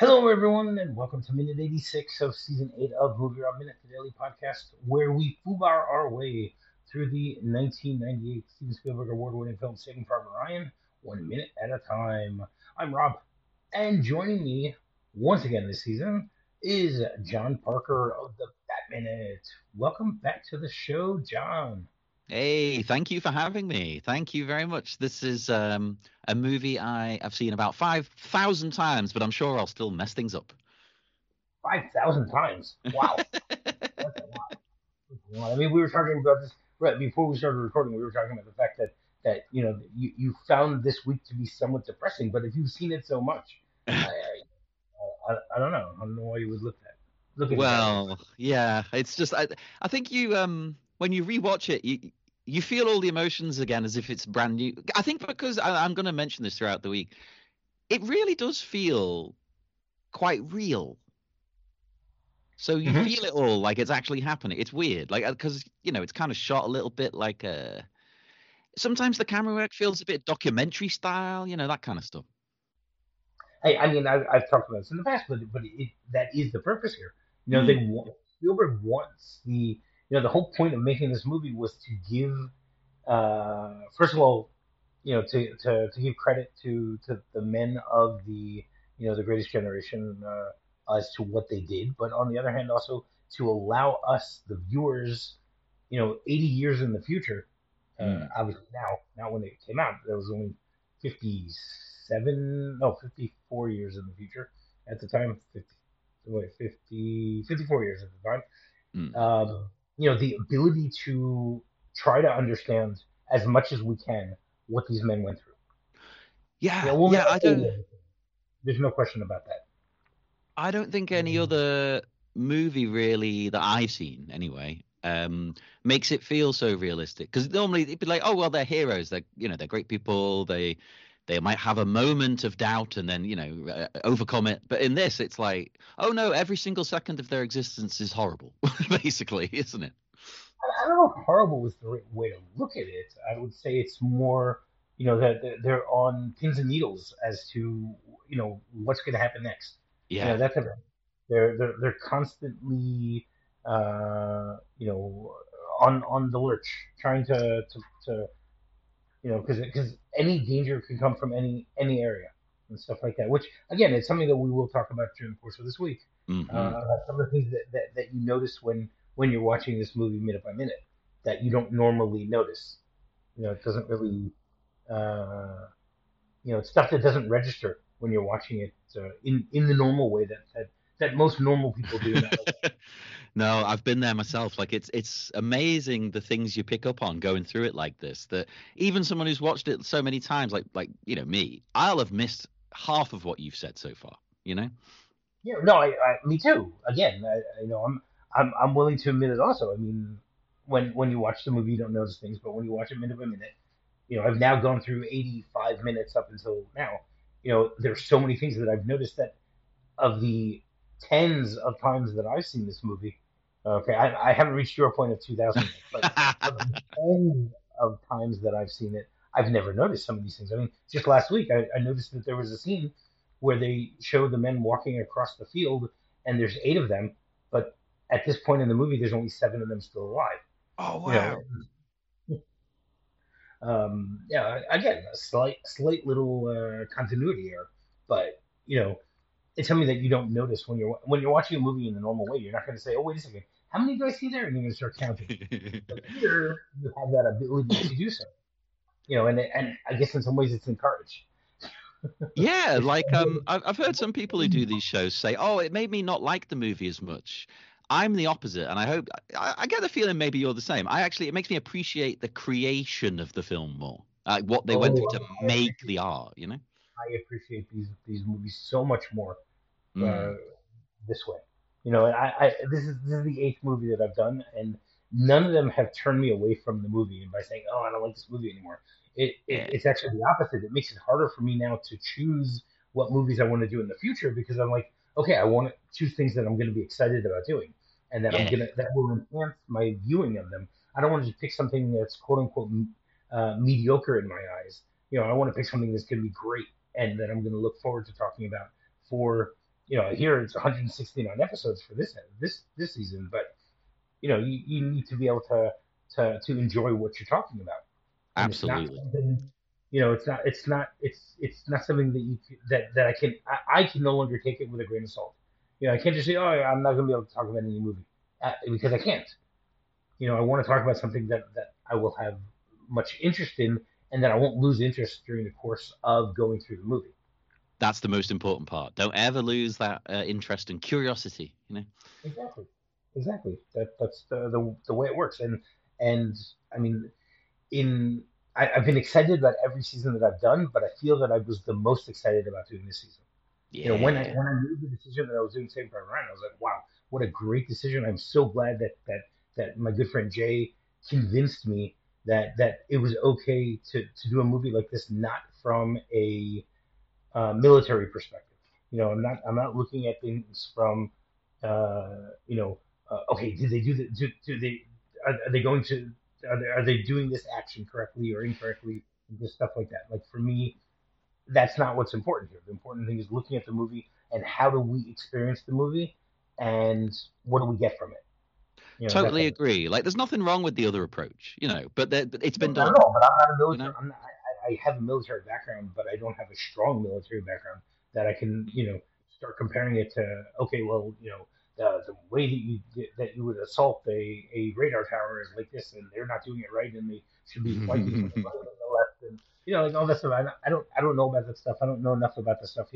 Hello, everyone, and welcome to minute 86 of season 8 of Movie Rob Minute, the daily podcast where we foobar our way through the 1998 Steven Spielberg award winning film Saving Private Ryan, 1 minute at a time. I'm Rob, and joining me once again this season is John Parker of the Bat Minute. Welcome back to the show, John. Hey, thank you for having me. Thank you very much. This is a movie I've seen about 5,000 times, but I'm sure I'll still mess things up. 5,000 times. Wow, that's a lot. I mean, we were talking about this right before we started recording. We were talking about the fact that you found this week to be somewhat depressing. But if you've seen it so much, I don't know. I don't know why you would look at it that way. Well, yeah, it's just I think you when you rewatch it, you feel all the emotions again as if it's brand new. I think because I'm going to mention this throughout the week, it really does feel quite real. So you Hmm. feel it all like it's actually happening. It's weird, like because it's kind of shot a little bit like a. Sometimes the camera work feels a bit documentary style, that kind of stuff. I've talked about this in the past, but that is the purpose here. They Mm. want Spielberg wants the whole point of making this movie was to give first of all, to give credit to the men of the Greatest Generation as to what they did, but on the other hand, also to allow us, the viewers, 80 years in the future, Mm. obviously now, not when it came out, there was only 57, no, 54 years in the future at the time, 50, wait, 50, 54 years at the time. Mm. The ability to try to understand as much as we can what these men went through. Yeah, We'll yeah. never say everything. There's no question about that. I don't think any other movie really that I've seen anyway makes it feel so realistic. Because normally it'd be like, oh well, they're heroes. They're great people. They might have a moment of doubt and then overcome it. But in this, it's like, oh no, every single second of their existence is horrible, basically, isn't it? I don't know if horrible is the right way to look at it. I would say it's more, that they're on pins and needles as to, what's going to happen next. Yeah. That type of they're constantly, on the lurch, trying to because any danger could come from any area and stuff like that. Which again, it's something that we will talk about during the course of this week. Hmm. Some of the things that you notice when you're watching this movie minute by minute that you don't normally notice. It doesn't really, uh, it's stuff that doesn't register when you're watching it in the normal way that most normal people do. Not like, No, I've been there myself. Like it's amazing the things you pick up on going through it like this. That even someone who's watched it so many times, like me, I'll have missed half of what you've said so far. You know? no, me too. Again, I'm willing to admit it. Also, I mean, when you watch the movie, you don't notice things, but when you watch it minute by minute, I've now gone through 85 minutes up until now. There's so many things that I've noticed that of the tens of times that I've seen this movie. Okay, I haven't reached your point of 2,000 yet, but of the tens of times that I've seen it, I've never noticed some of these things. I mean, just last week, I noticed that there was a scene where they show the men walking across the field, and there's eight of them, but at this point in the movie, there's only seven of them still alive. Oh You know, wow. yeah, again, a slight little continuity error, but it's something that you don't notice when you're watching a movie in the normal way. You're not going to say, "Oh, wait a second, how many do I see there?" And you're going to start counting. But here, you have that ability to do so. And I guess in some ways it's encouraged. Yeah, If like I've heard some people who do these shows say, "Oh, it made me not like the movie as much." I'm the opposite, and I hope I get the feeling maybe you're the same. It makes me appreciate the creation of the film more, like what they went through oh, to make the art. I appreciate these movies so much more uh, Mm. this way. This is the eighth movie that I've done, and none of them have turned me away from the movie. And by saying, "Oh, I don't like this movie anymore," Yeah, it's actually the opposite. It makes it harder for me now to choose what movies I want to do in the future because I'm like, okay, I want to choose things that I'm going to be excited about doing, and yeah, that will enhance my viewing of them. I don't want to just pick something that's quote unquote mediocre in my eyes. I want to pick something that's going to be great and that I'm going to look forward to talking about for here it's 169 episodes for this season, but you need to be able to enjoy what you're talking about, and it's not Absolutely. something, it's not something that that I can no longer take it with a grain of salt. I can't just say, oh, I'm not going to be able to talk about any movie because I can't. I want to talk about something that I will have much interest in, and that I won't lose interest during the course of going through the movie. That's the most important part. Don't ever lose that interest and curiosity. Exactly, exactly. That's the way it works, and I mean, in I've been excited about every season that I've done, but I feel that I was the most excited about doing this season. When I Yeah. made the decision that I was doing Saving Private Ryan, I was like, wow, what a great decision! I'm so glad that my good friend Jay convinced me that it was okay to do a movie like this, not from a military perspective. I'm not looking at things from, okay, did they do they are they going to are they doing this action correctly or incorrectly, and just stuff like that. Like for me, that's not what's important here. The important thing is looking at the movie and how do we experience the movie, and what do we get from it. That Totally type of thing. agree. Like, there's nothing wrong with the other approach, but it's No, been not done. at all. But I'm not a You military. know. I have a military background, but I don't have a strong military background that I can, start comparing it to. Okay, well, the way that you would assault a radar tower is like this, and they're not doing it right, and they should be flanking from the right and the left, and like all that stuff. I don't know about that stuff. I don't know enough about the stuff.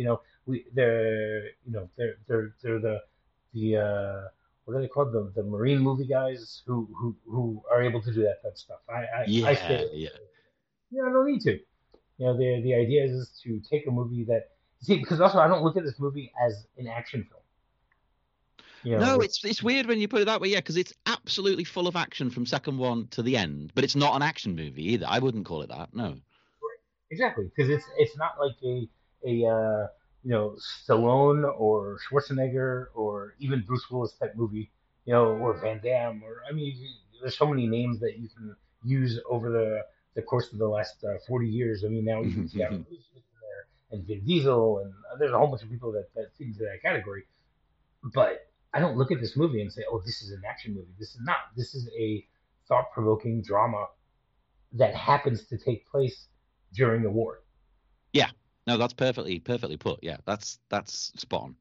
They're the what are they called? The marine movie guys who are able to do that stuff. I stay Yeah, away yeah. from it. I don't need to. The idea is to take a movie that, see, because also I don't look at this movie as an action film. No, With it's weird when you put it that way, yeah, because it's absolutely full of action from second one to the end, but it's not an action movie either. I wouldn't call it that. No. exactly, because it's not like a Stallone or Schwarzenegger or even Bruce Willis type movie, or Van Damme, or I mean, there's so many names that you can use over the course of the last 40 years. I mean, now even Keanu Reeves is in there, and Vin Diesel, and there's a whole bunch of people that fit into that category. But I don't look at this movie and say, "Oh, this is an action movie." This is not. This is a thought-provoking drama that happens to take place during the war. Yeah. No, that's perfectly put. Yeah, that's spot on.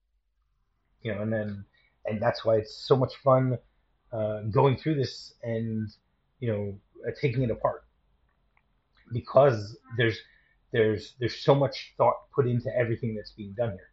And that's why it's so much fun going through this and taking it apart, because there's so much thought put into everything that's being done here.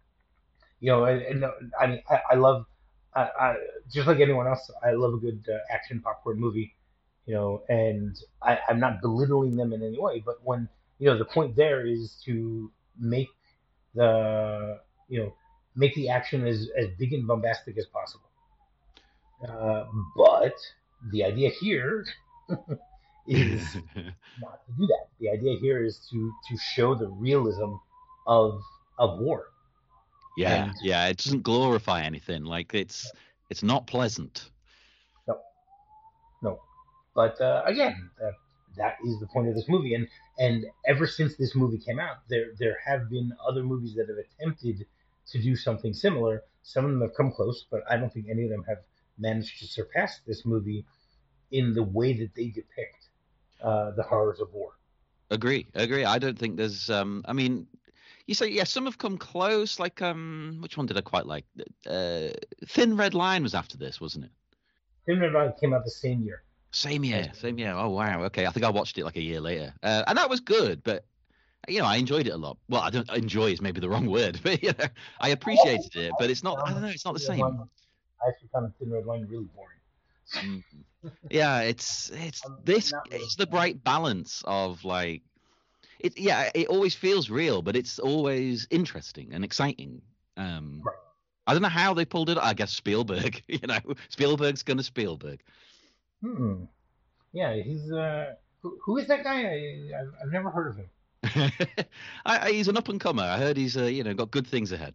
I mean, I love, just like anyone else, I love a good action popcorn movie. And I'm not belittling them in any way, but when the point there is to make the you know make the action as big and bombastic as possible. Uh, but the idea here is not to do that. The idea here is to show the realism of war. Yeah, And yeah. It doesn't glorify anything. Like, it's not pleasant. no, no. But again, that is the point of this movie. And ever since this movie came out, there have been other movies that have attempted to do something similar. Some of them have come close, but I don't think any of them have managed to surpass this movie in the way that they depict the horrors of war. Agree. I don't think there's. I mean, you say, yeah, some have come close. Like, which one did I quite like? Uh, Thin Red Line was after this, wasn't it? Thin Red Line came out the same year Same as year, same year. Oh wow. Okay, I think I watched it like a year later, and that was good. But I enjoyed it a lot. Well, I don't enjoy is maybe the wrong word, but I appreciated it. But it's not. I don't know. It's not the same. I actually found Thin Red Line really boring. Mm. Yeah, it's this. Not really It's the fan. right balance of like it. Yeah, it always feels real, but it's always interesting and exciting. Um, Right. I don't know how they pulled it. I guess Spielberg. Spielberg's gonna Spielberg. Hmm. Yeah, he's who is that guy? I've never heard of him. He's an up and comer. I heard he's got good things ahead.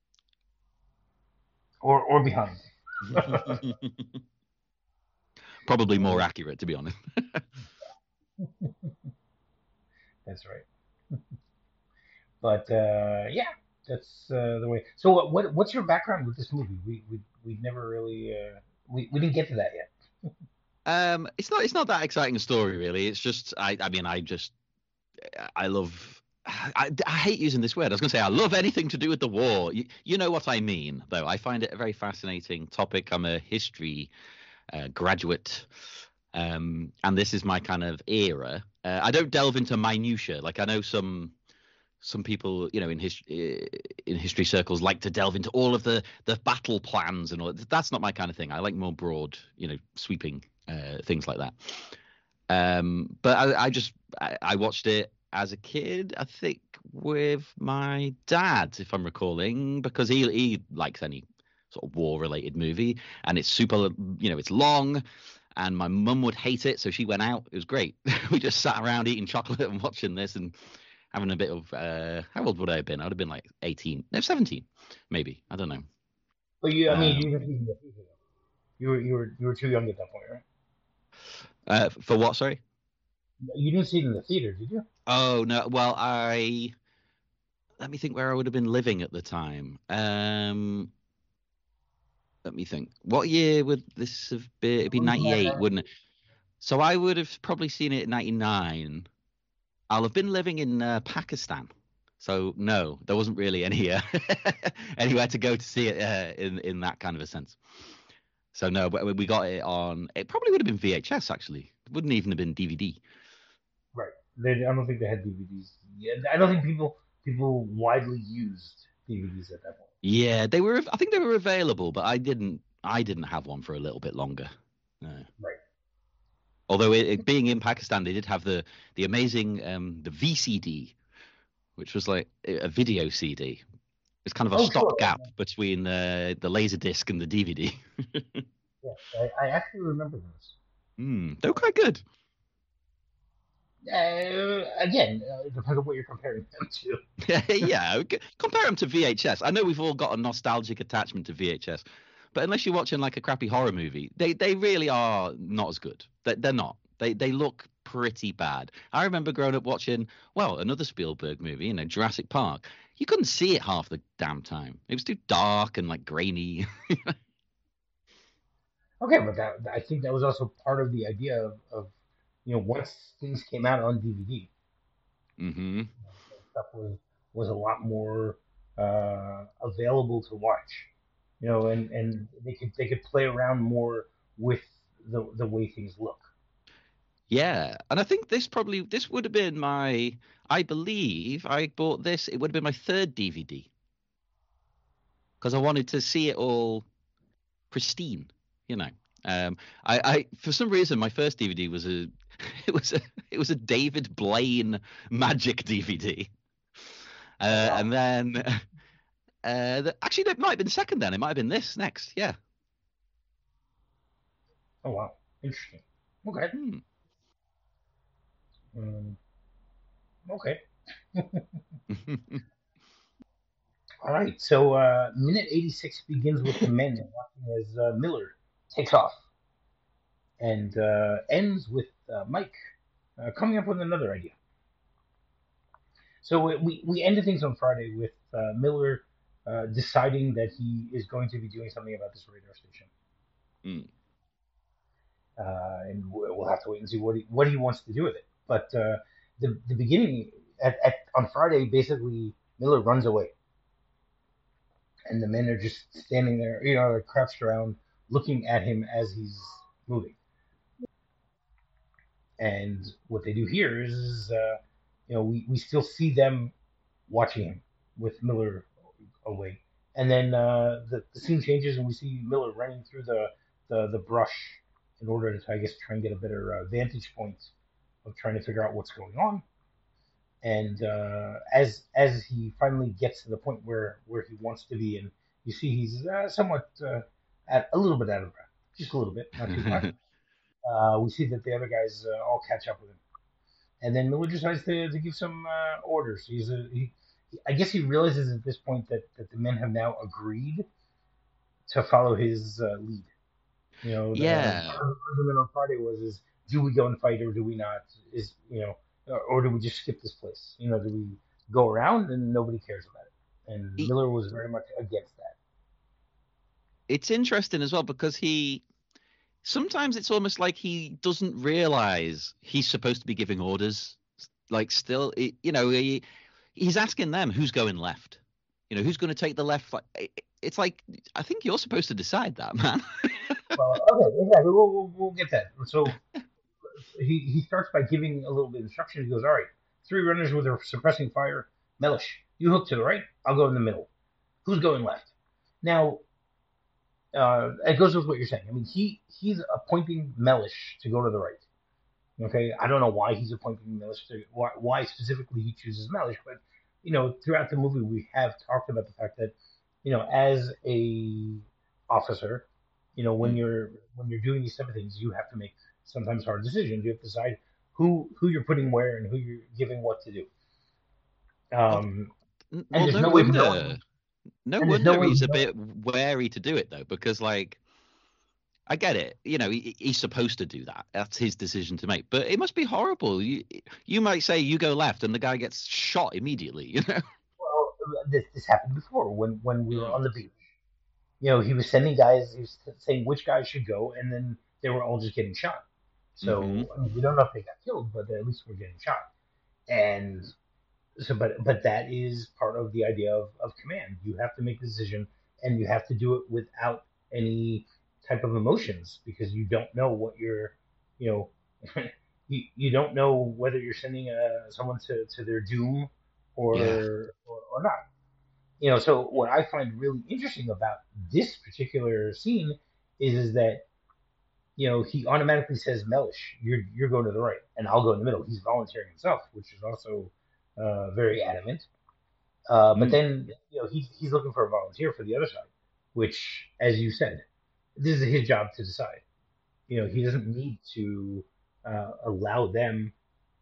Or behind. Probably more Uh, accurate, to be honest. that's right. But yeah, That's the way. So what's your background with this movie? We never really we didn't get to that yet. It's not that exciting a story really. It's just I mean I love. I hate using this word. I was going to say I love anything to do with the war. You know what I mean, though. I find it a very fascinating topic. I'm a history graduate, and this is my kind of era. I don't delve into minutia. Like I know some people, in history circles like to delve into all of the battle plans and all. That's not my kind of thing. I like more broad, sweeping things like that. But I watched it as a kid, I think with my dad, if I'm recalling, because he likes any sort of war related movie, and it's super, it's long, and my mum would hate it, so she went out. It was great. We just sat around eating chocolate and watching this and having a bit of how old would I have been? I would have been like 18, no, 17, maybe. I don't know. But I mean, Um, you were too young at that point, right? for what? Sorry. You didn't see it in the theater, did you? Oh no. Well, let me think where I would have been living at the time. Let me think. What year would this have been? It'd be 98, wouldn't it? So I would have probably seen it in 99. I'll have been living in Pakistan. So no, there wasn't really any anywhere to go to see it in that kind of a sense. So no, but we got it on. It probably would have been VHS actually. It wouldn't even have been DVD. Right. I don't think they had DVDs. Yeah, I don't think people widely used DVDs at that point. Yeah, they were. I think they were available, but I didn't. I didn't have one for a little bit longer. No. Right. Although being in Pakistan, they did have the amazing the VCD, which was like a video CD. It's kind of a Oh, sure. stopgap between the laser disc and the DVD. Yeah, I actually remember those. They were quite good. Again, it depends on what you're comparing them to. Yeah, compare them to VHS. I know we've all got a nostalgic attachment to VHS, but unless you're watching like a crappy horror movie, they really are not as good. They're not. They look pretty bad. I remember growing up watching, well, another Spielberg movie, Jurassic Park. You couldn't see it half the damn time. It was too dark and like grainy. Okay, but I think that was also part of the idea of once things came out on DVD, Hmm. stuff was a lot more available to watch. And they could play around more with the way things look. Yeah, and I think this would have been my. I believe I bought this. It would have been my third DVD because I wanted to see it all pristine. You know, I for some reason my first DVD was a it was a David Blaine Magic DVD, Oh wow! and then actually that might have been second. Then it might have been this next. Yeah. Oh wow! Interesting. Okay. Hmm. Um, okay. All right. So minute 86 begins with the men watching as Miller takes off, and ends with Mike coming up with another idea. So we ended things on Friday with Miller deciding that he is going to be doing something about this radar station, Hmm. and we'll have to wait and see what he wants to do with it. But the beginning on Friday, basically Miller runs away, and the men are just standing there, like crouched around, looking at him as he's moving. And what they do here is, we still see them watching him with Miller away. And then the scene changes, and we see Miller running through the brush in order to, I guess, try and get a better vantage point of trying to figure out what's going on. And as he finally gets to the point where he wants to be, and you see he's somewhat at a little bit out of breath, just a little bit, not too much. We see that the other guys all catch up with him, and then Miller decides to give some orders. I guess he realizes at this point that the men have now agreed to follow his lead. The Yeah. argument on Friday is do we go and fight or do we not? Or do we just skip this place? Do we go around and nobody cares about it? and He, Miller was very much against that. it's interesting as well because he sometimes it's almost like he doesn't realize he's supposed to be giving orders. Like still, he's asking them who's going left. Who's going to take the left. It's like I think you're supposed to decide that, man. Well, okay, exactly. We'll get that. So he starts by giving a little bit of instruction. He goes, all right, three runners with a suppressing fire. Mellish, you hook to the right. I'll go in the middle. Who's going left? Now, it goes with what you're saying. I mean, he's appointing Mellish to go to the right. Okay, I don't know why he's appointing Mellish to why specifically he chooses Mellish, but throughout the movie we have talked about the fact that as a officer, when you're doing these type of things, you have to make sometimes hard decisions. You have to decide who you're putting where and who you're giving what to do. Well, And well, there's no no way of knowing. wonder. No And there's no wonder way of he's a knowing. bit wary to do it though, because like I get it. He's supposed to do that. That's his decision to make. But it must be horrible. You might say you go left, and the guy gets shot immediately. Well, this happened before when we were Mm. on the beach. He was sending guys. He was saying which guys should go, and then they were all just getting shot. Hmm. So I mean, we don't know if they got killed, but at least we're getting shot. And so, but that is part of the idea of command. You have to make the decision, and you have to do it without any type of emotions because you don't know what you're, you know, you don't know whether you're sending someone to their doom Yeah. or not. So what I find really interesting about this particular scene is that he automatically says, Mellish, you're going to the right, and I'll go in the middle. He's volunteering himself, which is also very adamant. But Mm. then he's looking for a volunteer for the other side, which, as you said, this is his job to decide. He doesn't need to allow them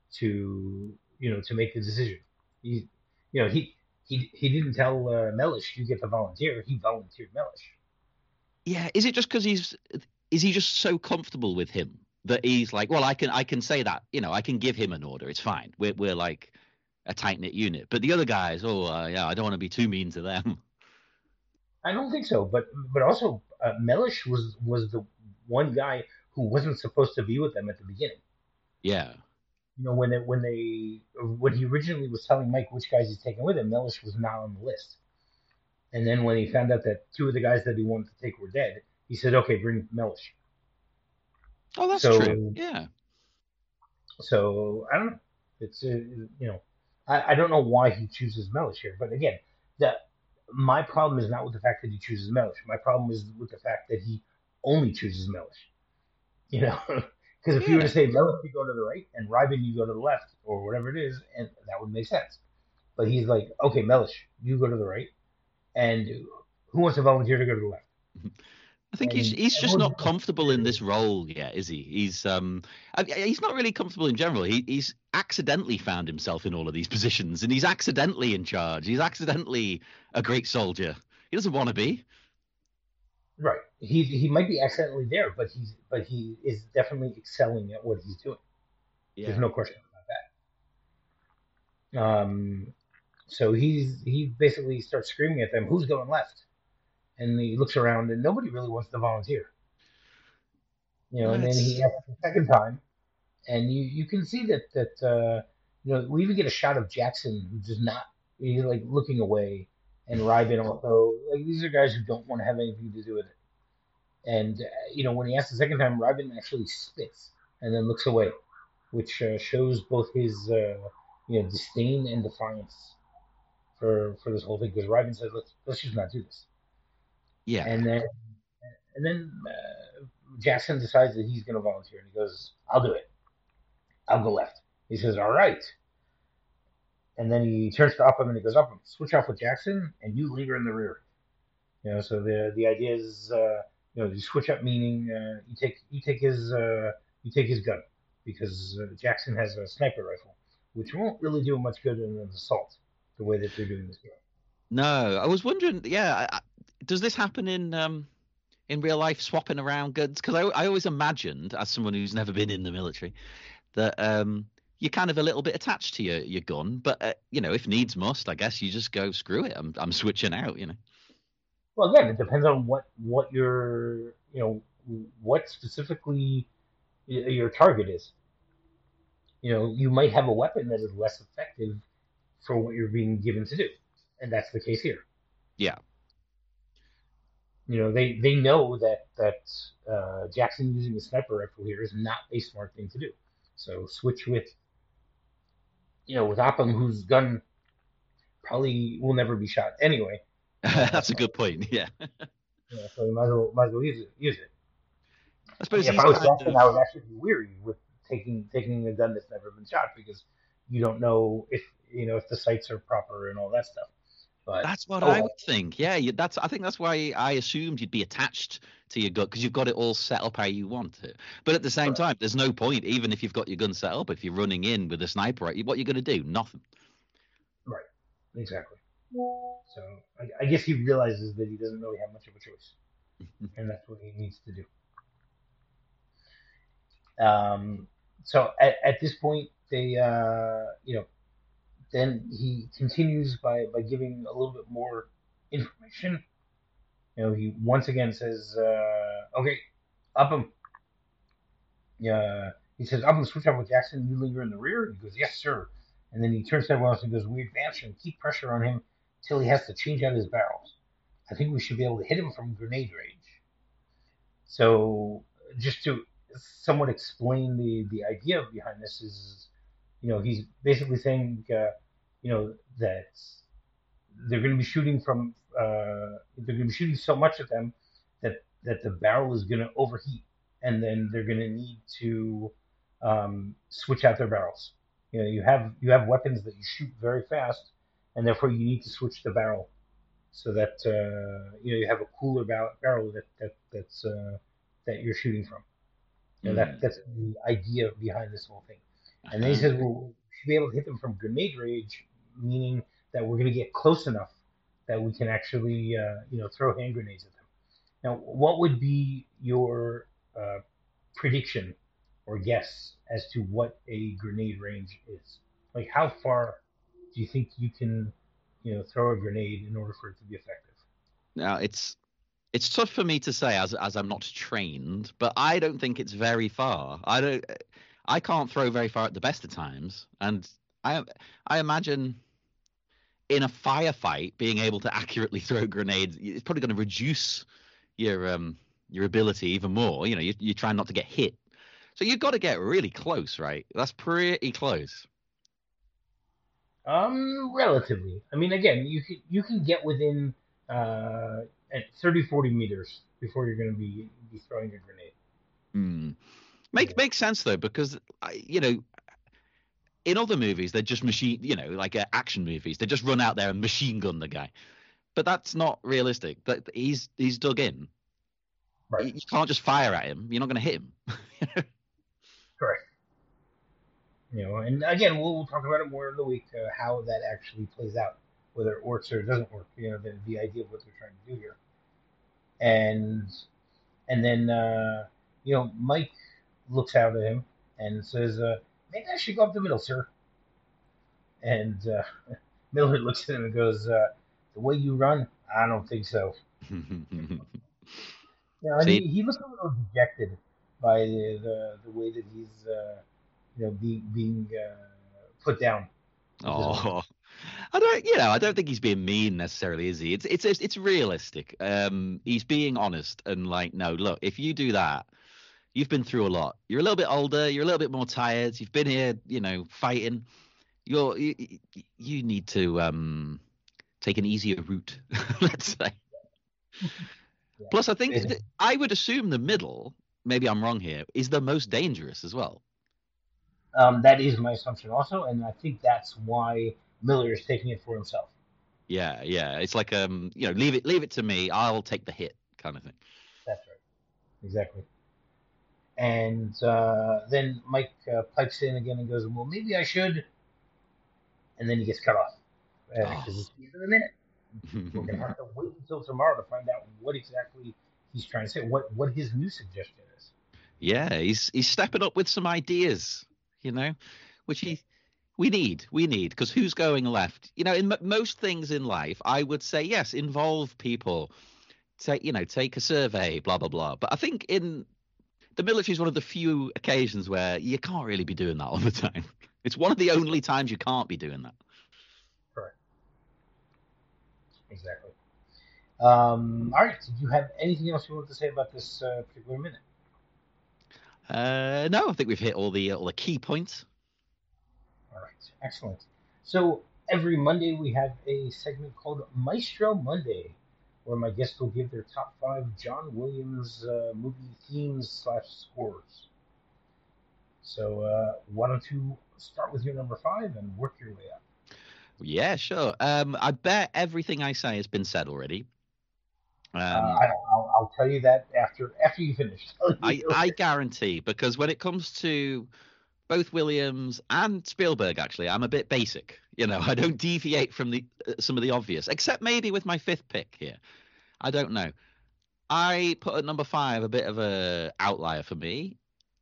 to make the decision. He, he didn't tell Mellish you get to volunteer. He volunteered Mellish. Yeah. Is it just because is he just so comfortable with him that he's like, well, I can say that, I can give him an order. It's fine. We're like a tight knit unit. But the other guys, yeah, I don't want to be too mean to them. I don't think so, but also Mellish was the one guy who wasn't supposed to be with them at the beginning. Yeah. When he originally was telling Mike which guys he's taking with him, Mellish was not on the list. And then when he found out that two of the guys that he wanted to take were dead, he said, "Okay, bring Mellish." Oh, that's true. So Yeah. so I don't know. It's I don't know why he chooses Mellish here, but again, that my problem is not with the fact that he chooses Mellish. My problem is with the fact that he only chooses Mellish. You know, because if you were to Yeah. say Mellish, you go to the right, and Ryben, you go to the left, or whatever it is, and that would make sense. But he's like, okay, Mellish, you go to the right, and who wants to volunteer to go to the left? I think he's And he's just everyone not just wants comfortable in to. this role yet, is he? He's not really comfortable in general. He's accidentally found himself in all of these positions, and he's accidentally in charge. He's accidentally a great soldier. He doesn't want to be. Right. He might be accidentally there, but he is definitely excelling at what he's doing. There's Yeah. no question about that. So he basically starts screaming at them, "Who's going left?" And he looks around, and nobody really wants to volunteer. No, And then he it's asks the second time, and you can see that we even get a shot of Jackson who does not he's like looking away, and Ryben also like these are guys who don't want to have anything to do with it. And when he asks the second time, Ryben actually spits and then looks away, which shows both his disdain and defiance for this whole thing. Because Ryben says, "Let's just not do this." yeah. And then Jackson decides that he's going to volunteer, and he goes, "I'll do it. I'll go left." He says, "All right." And then he turns to Upham and he goes, "Upham, switch off with Jackson, and you linger in the rear." So the idea is, you switch up, meaning you take his gun because Jackson has a sniper rifle, which won't really do much good in an assault the way that they're doing this here. No, I was wondering. Yeah, does this happen in real life, swapping around guns? Because I always imagined, as someone who's never been in the military, that you're kind of a little bit attached to your gun. But if needs must, I guess you just go screw it. I'm switching out. Well, again, it depends on what what specifically your target is. You might have a weapon that is less effective for what you're being given to do, and that's the case here. Yeah. They know that Jackson using a sniper rifle here is not a smart thing to do. So switch with Occam, whose gun probably will never be shot anyway. That's a good point. Yeah. So you might as well use it. I suppose if I was Jackson, I would actually be weary with taking a gun that's never been shot because you don't know if the sights are proper and all that stuff. But that's what I would think. Yeah, I think that's why I assumed you'd be attached to your gun because you've got it all set up how you want it. But at the same time, there's no point, even if you've got your gun set up, if you're running in with a sniper, what are you going to do? Nothing. Right. Exactly. So I guess he realizes that he doesn't really have much of a choice, and that's what he needs to do. So at this point, they then he continues by giving a little bit more information. He once again says, "Okay, Upham." He says, "I'm gonna switch up with Jackson. You linger in the rear." And he goes, "Yes, sir." And then he turns to everyone else and goes, "We advance and keep pressure on him till he has to change out his barrels. I think we should be able to hit him from grenade range." So just to somewhat explain the idea behind this is, he's basically saying, that they're going to be shooting so much at them that the barrel is going to overheat, and then they're going to need to switch out their barrels. You have weapons that you shoot very fast, and therefore you need to switch the barrel so that you have a cooler barrel that you're shooting from. That's the idea behind this whole thing. And then he says, well, we should be able to hit them from grenade range, meaning that we're going to get close enough that we can actually, throw hand grenades at them. Now, what would be your prediction or guess as to what a grenade range is? Like, how far do you think you can, throw a grenade in order for it to be effective? Now, it's tough for me to say as I'm not trained, but I don't think it's very far. I can't throw very far at the best of times, and I imagine in a firefight being able to accurately throw grenades is probably going to reduce your ability even more. You're trying not to get hit, so you've got to get really close, right? That's pretty close. Relatively. I mean, again, you can get within at 30, 40 meters before you're going to be throwing a grenade. Makes sense though, because in other movies they're just like action movies, they just run out there and machine gun the guy. But that's not realistic. That he's dug in. Right. You can't just fire at him. You're not going to hit him. Correct. And again, we'll talk about it more in the week, how that actually plays out, whether it works or it doesn't work. The idea of what they're trying to do here. And then Mike looks out at him and says, "Maybe I should go up the middle, sir." And Miller looks at him and goes, "The way you run, I don't think so." And he looks a little dejected by the way that he's being put down. Oh, I don't think he's being mean necessarily, is he? It's realistic. He's being honest and like, no, look, if you do that, you've been through a lot. You're a little bit older. You're a little bit more tired. You've been here, fighting. You need to take an easier route, let's say. Yeah. Plus, I think I would assume the middle, maybe I'm wrong here, is the most dangerous as well. That is my assumption also, and I think that's why Miller is taking it for himself. Yeah. It's like leave it to me. I'll take the hit, kind of thing. That's right. Exactly. And then Mike pipes in again and goes, "Well, maybe I should." And then he gets cut off because it's the end of the minute. We're gonna have to wait until tomorrow to find out what exactly he's trying to say. What his new suggestion is. Yeah, he's stepping up with some ideas. which we need because who's going left? In most things in life, I would say yes, involve people, take a survey, blah blah blah. But I think in the military is one of the few occasions where you can't really be doing that all the time. It's one of the only times you can't be doing that. Correct. Exactly. All right. Did you have anything else you wanted to say about this particular minute? No, I think we've hit all the key points. All right. Excellent. So every Monday we have a segment called Maestro Monday, where my guests will give their top 5 John Williams movie themes / scores. So why don't you start with your number 5 and work your way up? Yeah, sure. I bet everything I say has been said already. I'll tell you that after you finish. I guarantee, because when it comes to both Williams and Spielberg, actually, I'm a bit basic. I don't deviate from some of the obvious, except maybe with my 5th pick here. I don't know. I put at number 5 a bit of a outlier for me.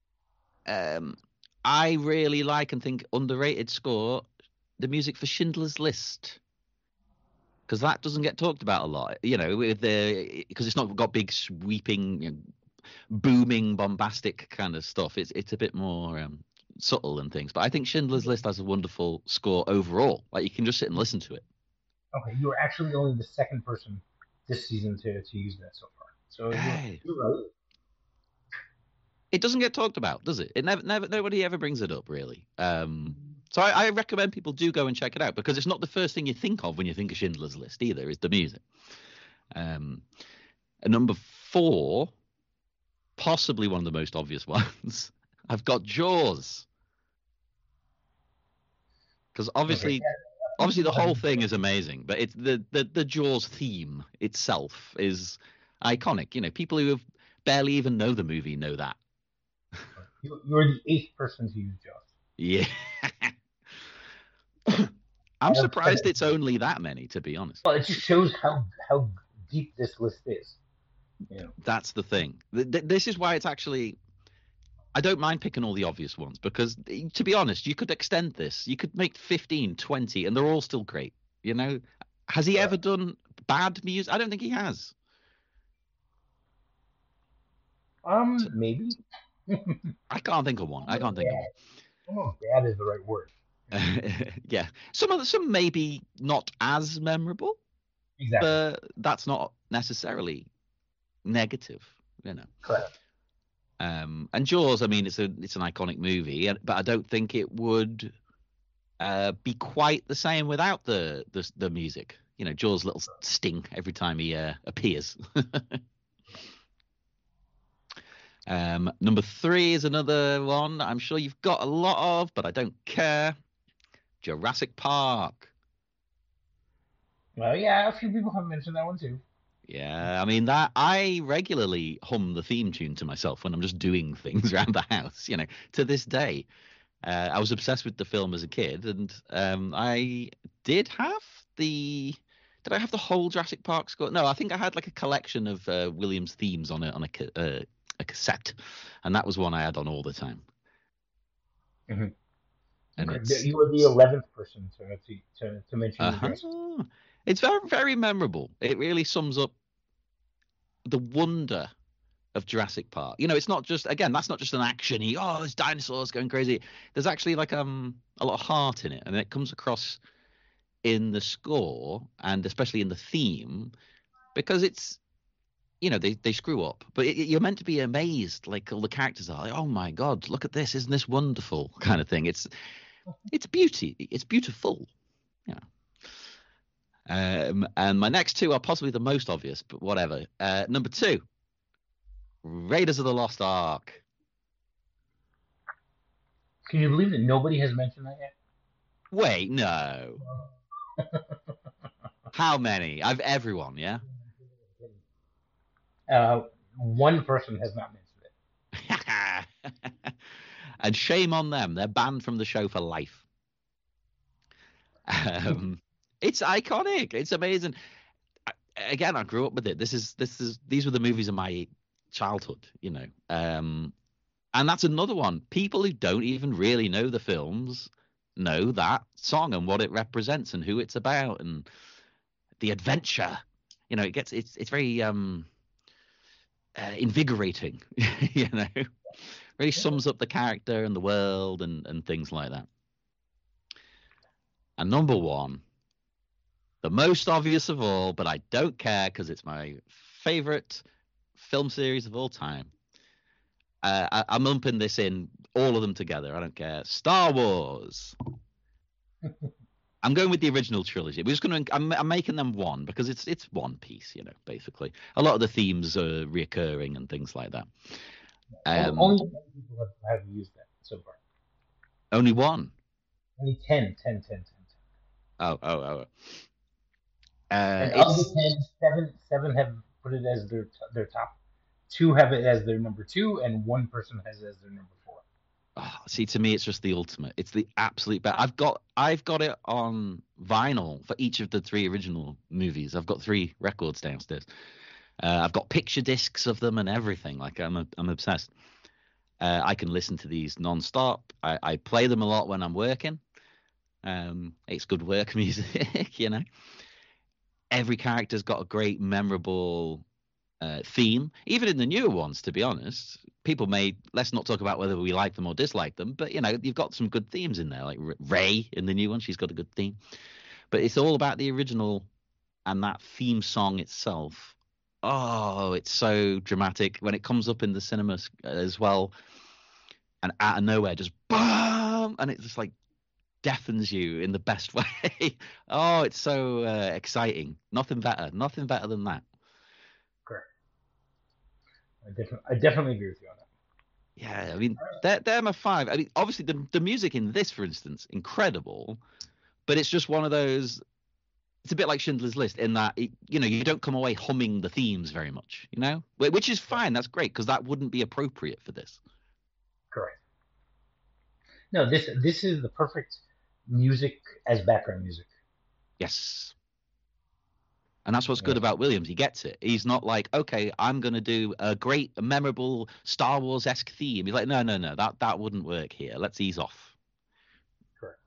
I really like and think underrated score, the music for Schindler's List, because that doesn't get talked about a lot. Because it's not got big sweeping, booming, bombastic kind of stuff. It's a bit more subtle and things. But I think Schindler's List has a wonderful score overall. Like, you can just sit and listen to it. Okay, you are actually only the second person this season to use that so far. So you're right. It doesn't get talked about, does it? It never nobody ever brings it up, really. So I recommend people do go and check it out, because it's not the first thing you think of when you think of Schindler's List either, is the music. Number 4, possibly one of the most obvious ones, I've got Jaws. Because obviously the whole thing is amazing, but it's the Jaws theme itself is iconic. People who have barely even know the movie know that. You're the 8th person to use Jaws. Yeah. I'm surprised it's only that many, to be honest. Well, it just shows how deep this list is. That's the thing. This is why it's actually... I don't mind picking all the obvious ones, because, to be honest, you could extend this. You could make 15, 20, and they're all still great. Has he ever done bad music? I don't think he has. Maybe. I can't think of one. Oh, bad is the right word. Yeah. Some maybe not as memorable. Exactly. But that's not necessarily negative, Correct. And Jaws, I mean, it's an iconic movie, but I don't think it would be quite the same without the music. Jaws' little sting every time he appears. Number 3 is another one I'm sure you've got a lot of, but I don't care. Jurassic Park. Well, yeah, a few people have mentioned that one too. Yeah, I mean, that I regularly hum the theme tune to myself when I'm just doing things around the house, to this day. I was obsessed with the film as a kid, and I did have Did I have the whole Jurassic Park score? No, I think I had like a collection of Williams themes on a cassette, and that was one I had on all the time. Mm-hmm. And you were the 11th person to mention. It's very, very memorable. It really sums up the wonder of Jurassic Park. It's not just, again, that's not just an action-y, there's dinosaurs going crazy. There's actually like a lot of heart in it, and it comes across in the score and especially in the theme, because it's, they screw up, but you're meant to be amazed, like all the characters are, like, oh my God, look at this, isn't this wonderful, kind of thing. It's beauty, it's beautiful. And my next 2 are possibly the most obvious, but whatever. Number 2, Raiders of the Lost Ark. Can you believe that nobody has mentioned that yet? Wait, no. How many? I've everyone, yeah? One person has not mentioned it. And shame on them. They're banned from the show for life. It's iconic. It's amazing. Again, I grew up with it. These were the movies of my childhood, And that's another one. People who don't even really know the films know that song and what it represents and who it's about and the adventure. You know, it's very invigorating. You know, really sums up the character and the world and things like that. And number one, the most obvious of all, but I don't care because it's my favorite film series of all time. I'm lumping this in, all of them together. I don't care. Star Wars. I'm going with the original trilogy. We're just going to. I'm making them one because it's one piece, you know. Basically, a lot of the themes are reoccurring and things like that. Only 10 people have used that so far. Only one. Only 10. Oh. And of the 10, seven have put it as their top. 2 have it as their number 2, and 1 person has it as their number 4. Oh, see, to me, it's just the ultimate. It's the absolute best. I've got it on vinyl for each of the 3 original movies. I've got 3 records downstairs. I've got picture discs of them and everything. Like I'm obsessed. I can listen to these non-stop. I play them a lot when I'm working. It's good work music, you know. Every character's got a great, memorable theme. Even in the newer ones, to be honest, let's not talk about whether we like them or dislike them, but you know, you've got some good themes in there. Like Rey in the new one, she's got a good theme. But it's all about the original and that theme song itself. Oh, it's so dramatic when it comes up in the cinemas as well, and out of nowhere, just BAM! And it just like deafens you in the best way. Oh, it's so exciting. Nothing better than that. Correct. I definitely agree with you on that. Yeah, I mean, they're my 5. I mean, obviously the music in this, for instance, incredible, but it's just one of those. It's a bit like Schindler's List in that you know, you don't come away humming the themes very much, you know, which is fine. That's great because that wouldn't be appropriate for this. Correct. No, this is the perfect music as background music. Yes. And that's what's good about Williams. He gets it. He's not like, okay, I'm going to do a great, memorable Star Wars-esque theme. He's like, no, that wouldn't work here. Let's ease off. Correct.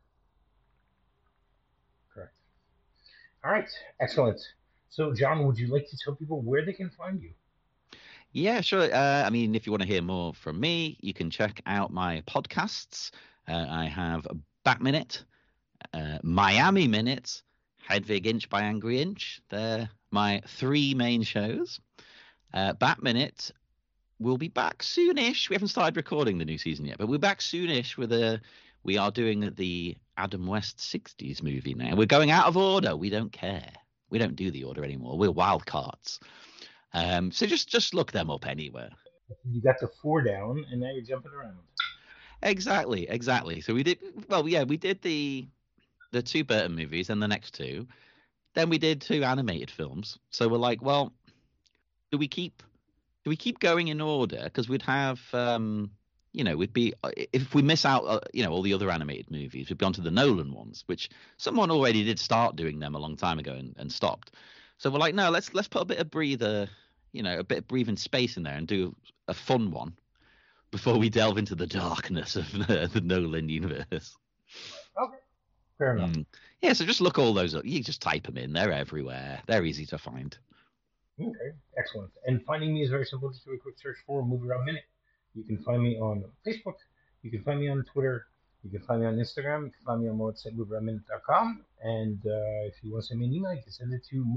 All right, excellent. So, John, would you like to tell people where they can find you? Yeah, sure. I mean, if you want to hear more from me, you can check out my podcasts. I have Bat Minute, Miami Minute, Hedwig Inch by Angry Inch. They're my 3 main shows. Bat Minute will be back soonish. We haven't started recording the new season yet, but we're back soonish we are doing the Adam West 60s movie now. We're going out of order. We don't care. We don't do the order anymore. We're wild cards. So just look them up anywhere. You got the 4 down, and now you're jumping around. Exactly. So we did the 2 Burton movies and the next 2. Then we did 2 animated films. So we're like, well, do we keep going in order? Because we'd have, you know, we'd be, if we miss out, you know, all the other animated movies, we'd be on to the Nolan ones, which someone already did start doing them a long time ago and stopped. So we're like, no, let's put a bit of breather, you know, a bit of breathing space in there and do a fun one before we delve into the darkness of the Nolan universe. Okay, fair enough. Yeah, so just look all those up. You just type them in. They're everywhere. They're easy to find. Okay, excellent. And finding me is very simple. Just do a quick search for Movie Rob Minute. You can find me on Facebook. You can find me on Twitter. You can find me on Instagram. You can find me on my website, movierobminute.com. And if you want to send me an email, you can send it to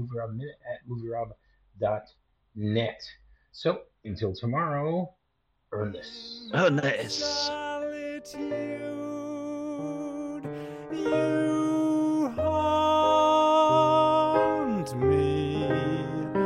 movierob@movierob.net. So, until tomorrow, Ernest. You haunt me.